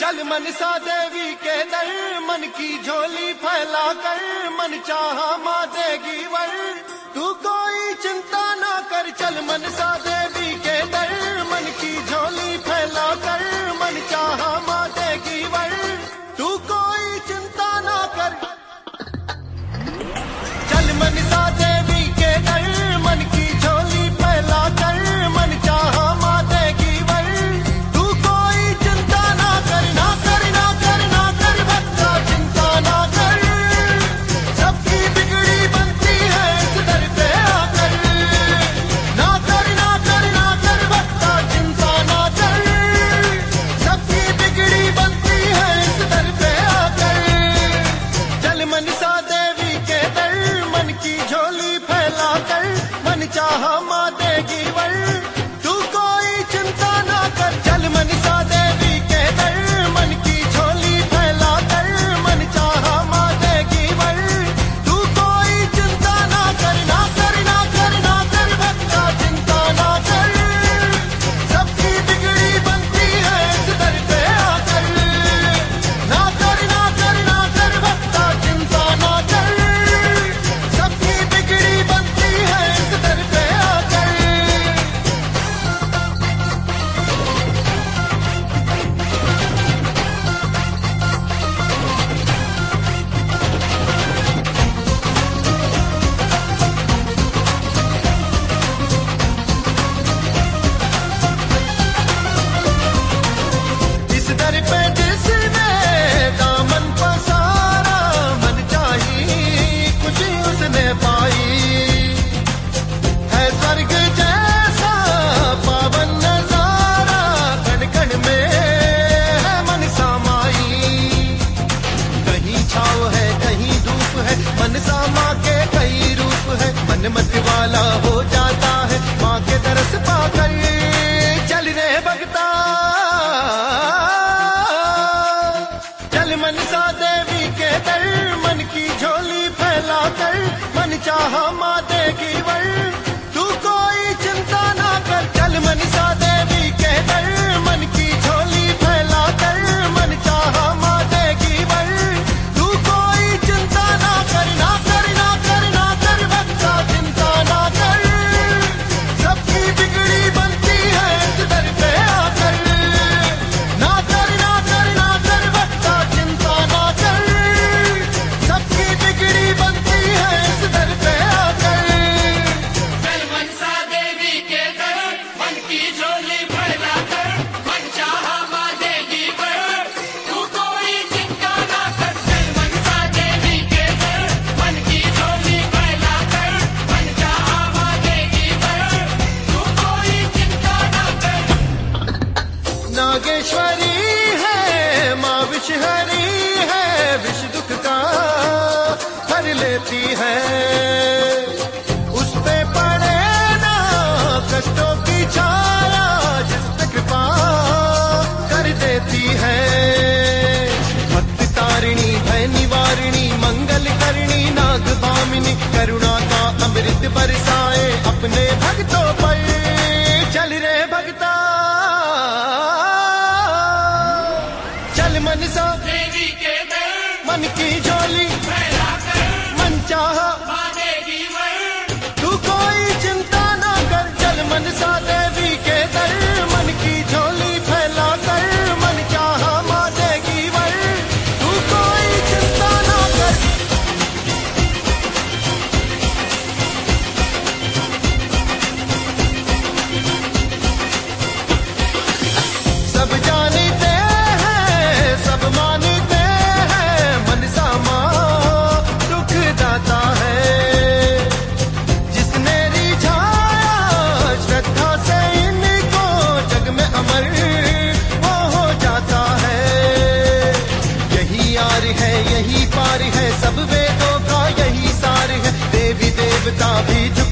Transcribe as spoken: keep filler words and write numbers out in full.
चल मनसा देवी के दर, मन की झोली फैला कर, मन चाहा माँ देगी वर। तू कोई चिंता ना कर, चल मनसा देवी के दर, मन की झोली फैला कर, मन चाहा माँ देगी वर। तू कोई चिंता ना कर, चल मनसा देवी के दर, मन की झोली फैला कर, मन चाहा माँ देगी वर। तू कोई चिंता ना कर, ना कर ना कर ना कर भक्ता चिंता ना कर, सबकी बिगड़ी बनती है इस दर पे आकर। ना कर ना कर ना कर भक्ता चिंता ना कर, सबकी बिगड़ी बनती है इस दर पे आकर। चल मनसा देवी के दर, मन की झोली फैला कर, मन चाहा माँ देगी वर। तू कोई चिंता ना कर, चल मनसा देवी के दर, मन की झोली फैला कर, मन चाहा माँ देगी वर। तू कोई चिंता ना कर, ना कर ना कर ना कर भक्ता चिंता ना कर, सबकी बिगड़ी बनती है इस दर पे आकर। ना कर ना कर ना कर भक्ता चिंता ना कर, सबकी बिगड़ी बनती है इस दर पे आकर। इस दर पे जिसने दामन पसारा, मन चाही खुशी उसने पाई। है स्वर्ग जैसा पावन नजारा, कण कण में है मन समाई। कहीं छाव है कहीं धूप है, मनसा माँ के कई रूप है। मन मत वाला हो जाता है माँ के दरस पाकर। चल रे भगता चल मनसा देवी के दर, मन की झोली फैला कर, मन चाहा माँ देगी वर। तू कोई चिंता ना कर, चल मनसा देवी के दर, मन की झोली फैला कर, मन चाहा माँ देगी वर। तू कोई चिंता ना कर, ना कर ना कर ना कर भक्ता चिंता ना कर, सबकी बिगड़ी बनती है इस दर पे आकर। ना कर ना कर ना कर भक्ता चिंता ना कर, सबकी बिगड़ी बनती है इस दर पे आकर। चल मनसा देवी के दर, मन की झोली फैला कर, मन चाहा माँ देगी वर। तू कोई चिंता ना कर, चल मनसा देवी के दर, मन की झोली फैला कर, मन चाहा माँ देगी वर। तू कोई चिंता ना कर। नागेश्वरी है माँ विषहरी है, विष दुख का हर लेती है। उस पे पड़े ना कष्टों की छाया, जिस पे कृपा कर देती है। भक्त तारिणी भय निवारिणी, मंगल करणी नाग भामिनी, करुणा का अमृत बरसाए अपने भक्तों पर। चल रे भक्ता चल मनसा देवी के दर, मन की झोली फैला कर, मन चाहा माँ देगी वर। तू कोई चिंता ना कर, चल मनसा देवी के दर, मन की झोली फैला कर, मन चाहा माँ देगी वर। तू कोई चिंता ना कर, सब जानते हैं सब मानते हैं, मनसा माँ दुख दाता है। जिसने रिझाया श्रद्धा से इनको, जग में अमर वो हो जाता है। यही यार है यही पार है, सब वेदों का यही सार है। देवी देवता भी